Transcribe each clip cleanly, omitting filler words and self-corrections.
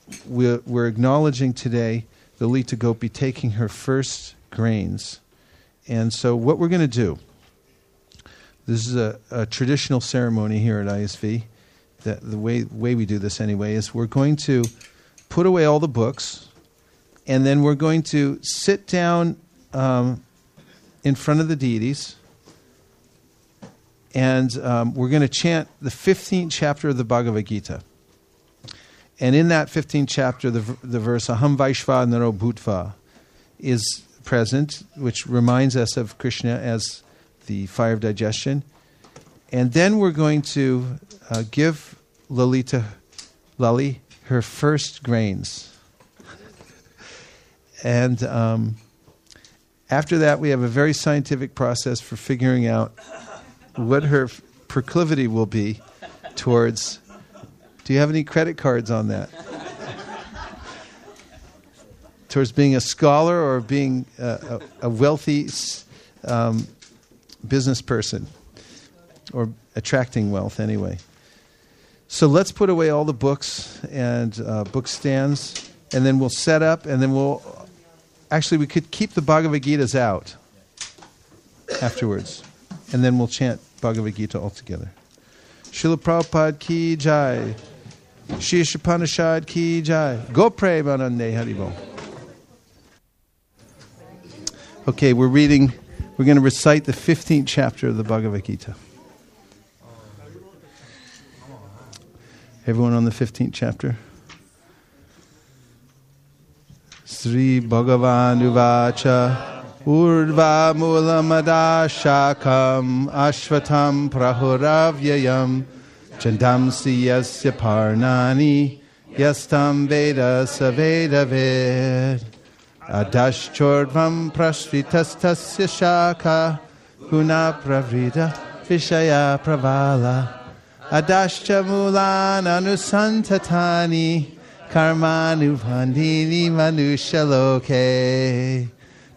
we're acknowledging today Lalita Gopi taking her first grains. And so what we're going to do, this is a traditional ceremony here at ISV. The way we do this anyway is we're going to put away all the books, and then we're going to sit down in front of the deities, and we're going to chant the 15th chapter of the Bhagavad Gita. And in that 15th chapter, the verse Aham Vaishva Naro Bhutva is present, which reminds us of Krishna as the fire of digestion. And then we're going to give Lali her first grains. And after that, we have a very scientific process for figuring out what her proclivity will be towards. Do you have any credit cards on that? Towards being a scholar or being a wealthy business person, or attracting wealth anyway. So let's put away all the books and book stands, and then we'll set up, and then we could keep the Bhagavad Gitas out afterwards, and then we'll chant Bhagavad Gita all together. Srila Prabhupada ki jai. Shri Upanishad ki jai. Go Premanande Haribol. Okay, we're going to recite the 15th chapter of the Bhagavad Gita. Everyone on the 15th chapter? Sri Bhagavan Uvacha Urdva Mulamada Shakam Ashvatam Prahuravyayam Chandamsi Yasya Parnani Yastam Veda Saveda Ved Adashchordvam Prashritastasya Shaka Guna Pravrita Vishaya Pravala Adashcha Mulan Anusantatani Karmanubhandini Manushaloke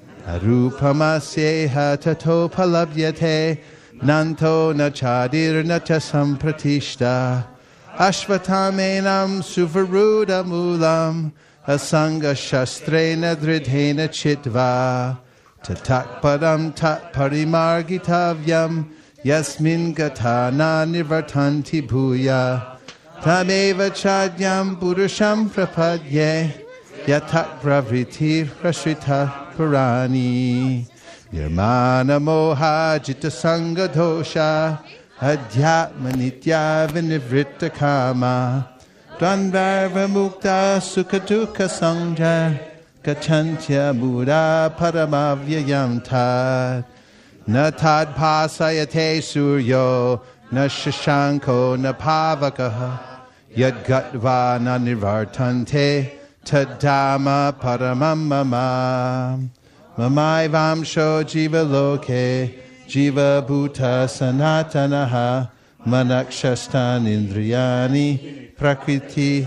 Arupamasyeha Tato Palabhyate Nanto Nachadir Nacha Sampratishta Ashvatamenam Suvaruda Mulam Asanga Shastrena Dridhena Chitva Tatak Padam Tat Parimargitavyam Yasmin Gatana Nivartanti Bhuya Tameva Chadyam Purusham Prapadye Yatak Pravriti Prashrita Purani Nirmana Moha Jita Sangha Dosha Adhyatma Nitya Vinivrita Kama Dvanvarva Mukta Sukha Sangha Gachantya Buddha Paramavyayam Tad Na Tad Pasayate Suryo Na Shashanko Na Pavakaha Yad Gatva Na Nivartante Tadama Paramamama Mamai Vamsho Jiva Loke Jiva Bhuta Sanatanaha Manakshastan Indriyani Prakriti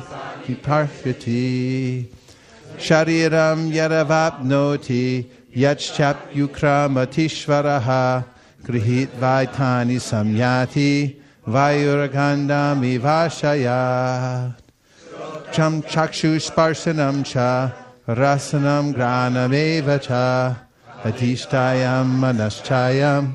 Prakriti Shariram Yaravapnoti Yachchap Yukramatishvaraha Grihit Vaitani Samyati Vayuragandami Vashaya Cham Chakshu Sparsanam Cha Rasanam Granameva Cha Adhishtayam Manaschayam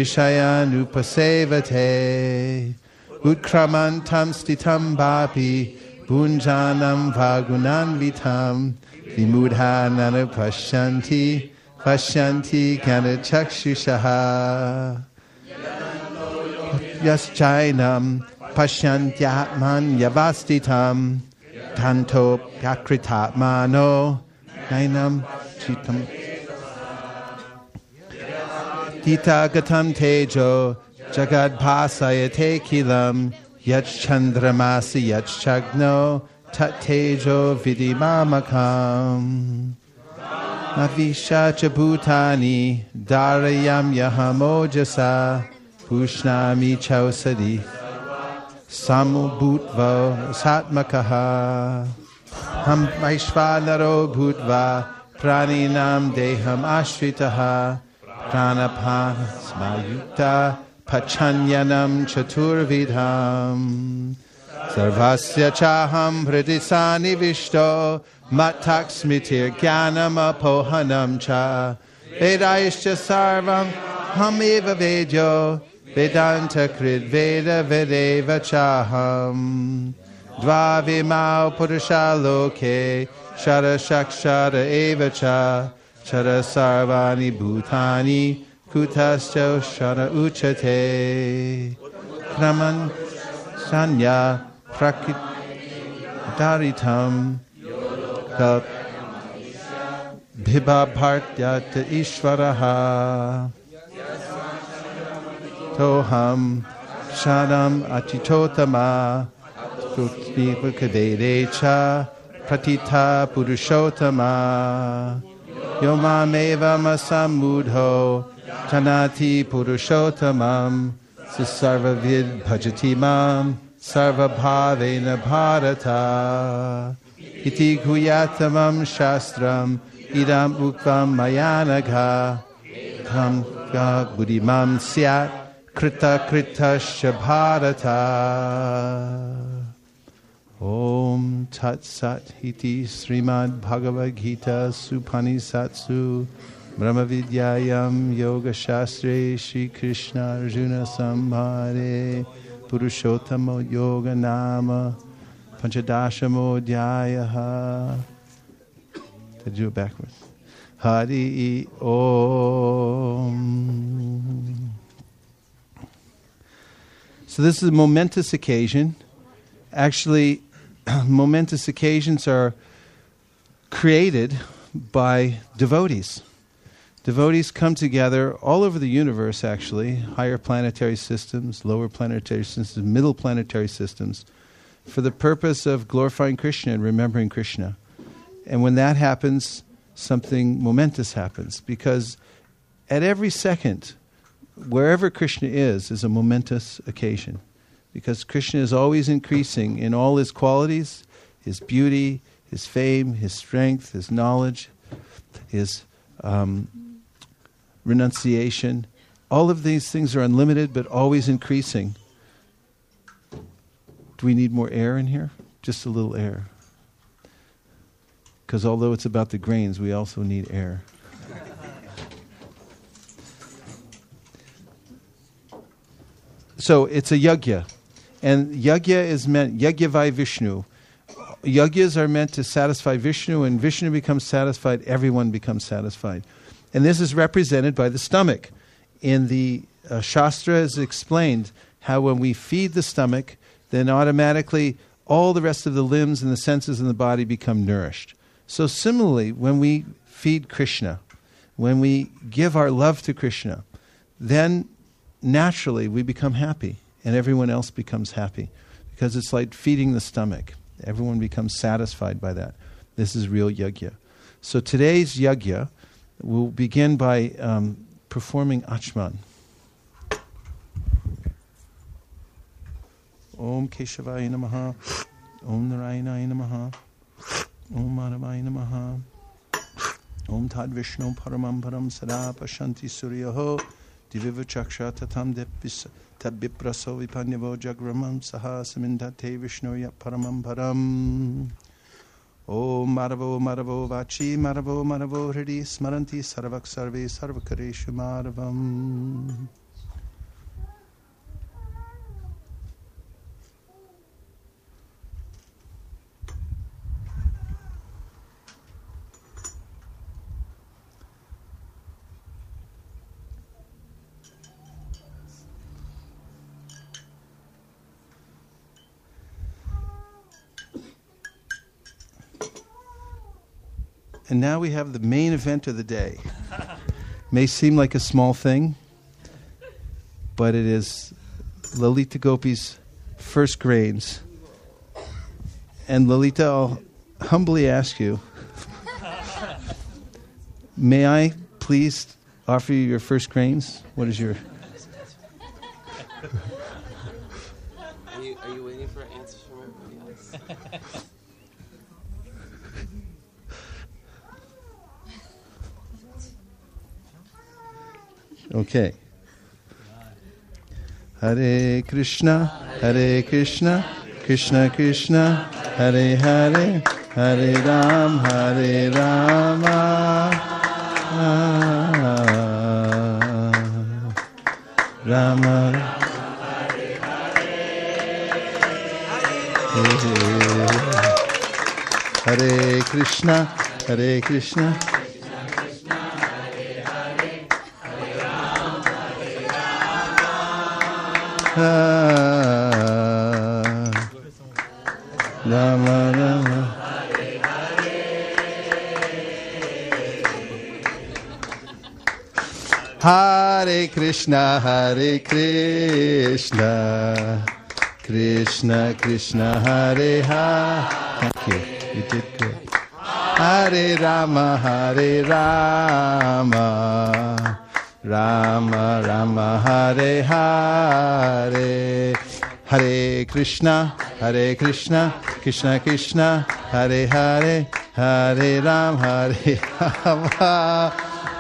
Vishayanupasevate Utkramantam Stitam Bapi Bunjanam Vagunan Vitam Vimudhananu Pashyanti Pashyanti Kanachakshushaha Yaschainam Pashyantyatman Yavastitam Tanto Yakritatmano Nainam Chitam Gita Gatam Tejo Jagad Pasayate Kilam Yach Chandramasi Yach Chagno Tat Tejo Vidimamakam Navisha Chabutani Darayam Yahamojasa Pushnami Chausadi Samubhutva Satmakaha Ham Vaishvanaro Bhutva Praninam Deham Ashritaha Pranapan Smayukta Pachanyanam Chaturvidham Sarvasya chaham hridisani vishto mattak smitir jnanam apohanam cha Vedaischa sarvam hameva vedyo Vedanta krid veda vedeva chaham Dvavimau purusha loke Shara shakshara eva cha Shara sarvani bhutani Kutascha shara uchate Kraman sanya prakitaritam Kap Bhiba bhartyata ishvaraha Toham Shadam Atitotama Kaderecha Pratita Purushotama Yomameva Masamudho Janati Purushotamam Sisarvavid Bhajatimam Sarvabhavena Bharata Iti Guyatamam Shastram Idam Ukvam Mayanagha Tham Buddhimam Syat Krita Krita Shabharata Om Tat Sat Hiti Srimad Bhagavad Gita Supanisatsu Brahma Vidyayam Yoga Shastre Shri Krishna Arjuna Samhare Purushottama Yoga Nama Panchadashamo Dhyayaha. To do it backwards. Hari Om. So this is a momentous occasion. Actually, momentous occasions are created by devotees. Devotees come together all over the universe, actually, higher planetary systems, lower planetary systems, middle planetary systems, for the purpose of glorifying Krishna and remembering Krishna. And when that happens, something momentous happens, because at every second, wherever Krishna is a momentous occasion, because Krishna is always increasing in all his qualities, his beauty, his fame, his strength, his knowledge, his renunciation. All of these things are unlimited, but always increasing. Do we need more air in here? Just a little air. Because although it's about the grains, we also need air. So it's a yajna. And yajna is meant, yajnavai Vishnu. Yajnas are meant to satisfy Vishnu, and Vishnu becomes satisfied, everyone becomes satisfied. And this is represented by the stomach. In the Shastra is explained how when we feed the stomach, then automatically all the rest of the limbs and the senses in the body become nourished. So similarly, when we feed Krishna, when we give our love to Krishna, then naturally we become happy and everyone else becomes happy, because it's like feeding the stomach. Everyone becomes satisfied by that. This is real yajna. So today's yajna will begin by performing Achman. Om Keshavaya Namaha, Om Narayanaye Namaha, Om Madhavaya Namaha, Om Tad Vishnu Paramam Param Sada Pashanti Suryaho, Diviva Chaksha Tatam Tabipraso Vipanyavo Jagramam Saha Samindate Vishnu Yat Paramam Param. Om Madhavo Madhavo Vachi Madhavo Madhavo Hridi Smaranti Sarvak Sarve Sarvakareshu Madhavam. And now we have the main event of the day. May seem like a small thing, but it is Lalita Gopi's first grains. And Lalita, I'll humbly ask you, may I please offer you your first grains? What is your... Are you waiting for answers from everybody else? Okay. Hare Krishna, Krishna Krishna Krishna, Hare Hare, Hare Rama, Rama. Hare Krishna, Hare Krishna. Rama Rama. Hare Krishna, Hare Krishna, Krishna Krishna, Hare Hare. Thank you. You did good. Hare Rama, Hare Rama, Rama Rama, Hare Hare. Hare Krishna, Krishna Krishna, Hare Hare, Hare Ram, Hare Rama,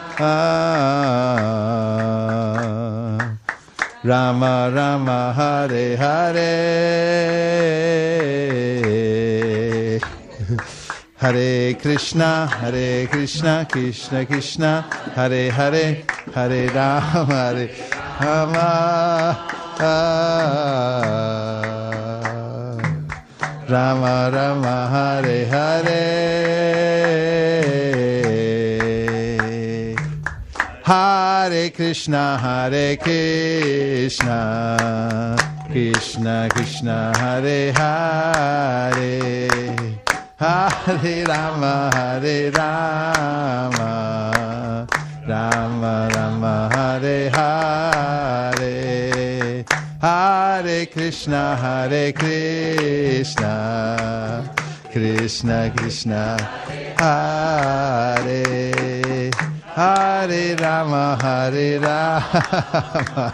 Rama Rama, Hare Hare. Hare Krishna, Krishna Krishna, Hare Hare, Hare Ram, Hare Rama, Rama Rama, Hare Hare. Hare Krishna, Krishna Krishna, Hare Hare. Hare Rama, Hare Rama, Rama Rama, Hare Hare. Hare Krishna, Krishna Krishna, Hare Hare Rama, Hare Rama,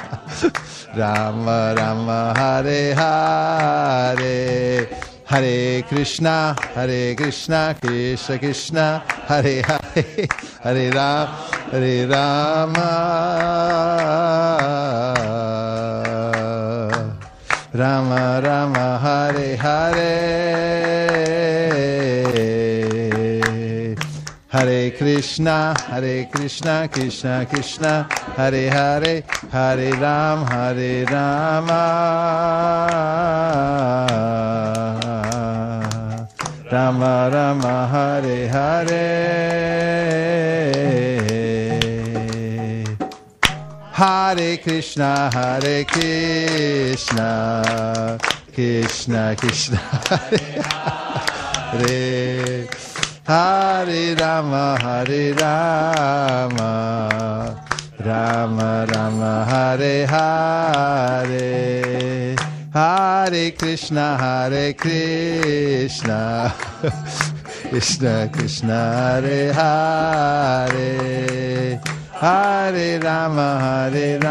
Rama Rama, Hare Hare. Hare Krishna, Krishna Krishna, Hare Hare, Hare Rama, Rama Rama, Hare Hare. Hare Krishna, Krishna Krishna, Hare Hare, Hare Rama, Rama Rama, Hare Hare. Hare Krishna, Krishna Krishna, Hare Hare. Hare Rama, Rama Rama, Hare Hare. Hare Krishna, Krishna Krishna, Hare Hare. Hare Rama,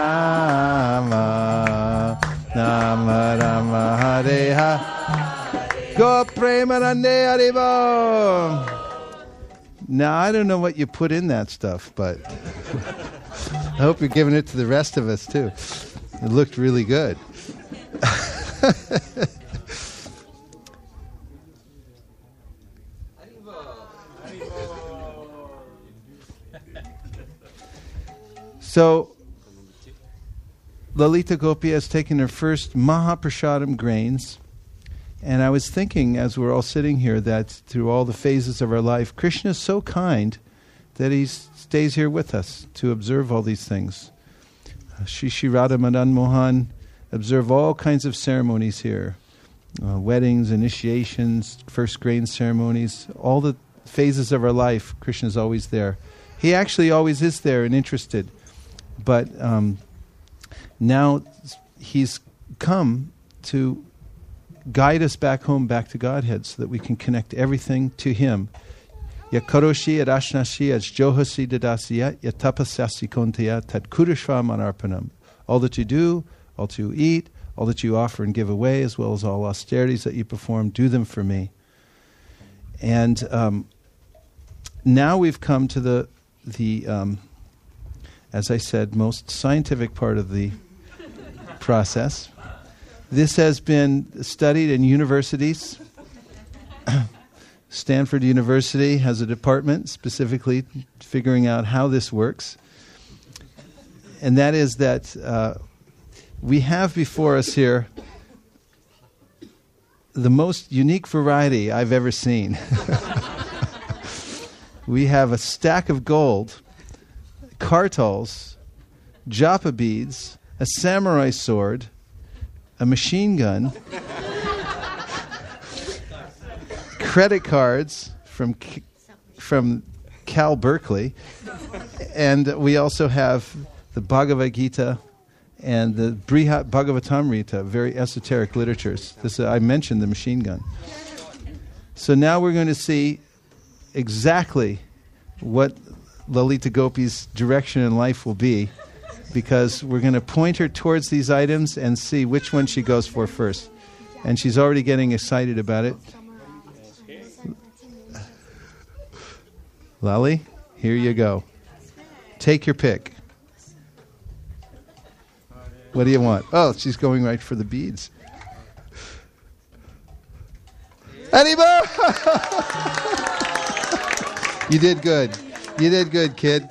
Rama Rama, Hare Hare. Go Premanande Haribo. Now, I don't know what you put in that stuff, but I hope you're giving it to the rest of us, too. It looked really good. So, Lalita Gopi has taken her first Mahaprasadam grains. And I was thinking, as we're all sitting here, that through all the phases of our life, Krishna is so kind that he stays here with us to observe all these things. Shri Radha Madan Mohan observe all kinds of ceremonies here. Weddings, initiations, first grain ceremonies, all the phases of our life, Krishna is always there. He actually always is there and interested. But now he's come to guide us back home, back to Godhead, so that we can connect everything to Him. Yakaroshi adashnashi ajjohasi dadasya yatapasyasi kontaya tadkurishva manarpanam. All that you do, all that you eat, all that you offer and give away, as well as all austerities that you perform, do them for me. And now we've come to the as I said, most scientific part of the process. This has been studied in universities. Stanford University has a department specifically figuring out how this works. And that is that we have before us here the most unique variety I've ever seen. We have a stack of gold, kartals, japa beads, a samurai sword, a machine gun, credit cards from Cal Berkeley, and we also have the Bhagavad Gita and the Brihat Bhagavatamrita, very esoteric literatures. I mentioned the machine gun. So now we're going to see exactly what Lalita Gopi's direction in life will be, because we're going to point her towards these items and see which one she goes for first. And she's already getting excited about it. Lali, here you go. Take your pick. What do you want? Oh, she's going right for the beads. Anymore? You did good. You did good, kid.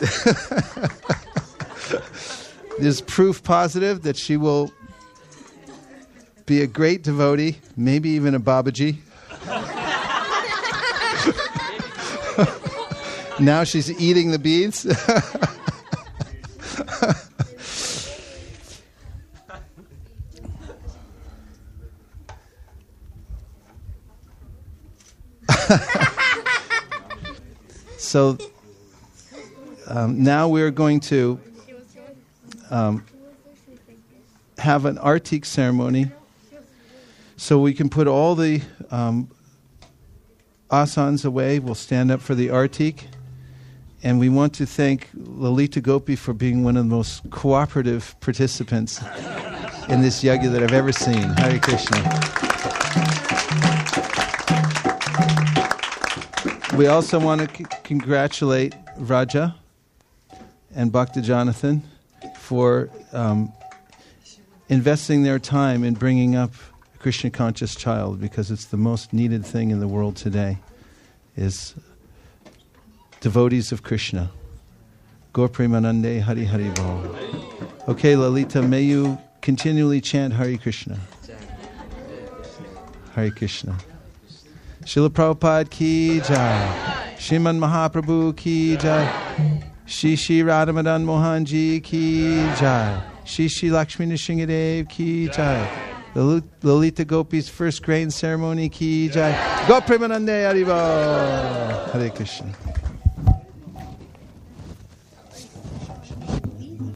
There's proof positive that she will be a great devotee, maybe even a Babaji. Now she's eating the beads. So now we're going to have an artik ceremony, so we can put all the asanas away. We'll stand up for the artik, and we want to thank Lalita Gopi for being one of the most cooperative participants in this yajna that I've ever seen. Hare Krishna. We also want to congratulate Raja and Bhakta Jonathan for investing their time in bringing up a Krishna conscious child, because it's the most needed thing in the world today, is devotees of Krishna. Gaur Premanande Hari Hari Bol. Okay, Lalita, may you continually chant Hare Krishna. Hare Krishna. Srila Prabhupada ki jai. Shriman Mahaprabhu ki jai. Shri Shri Radha Madan Mohan ji ki jai. Shri Shri Lakshmi Nrsingadev ki jai. Lalita Gopi's first grain ceremony ki jai. Gaur Premanande Hari Bol. Hare Krishna.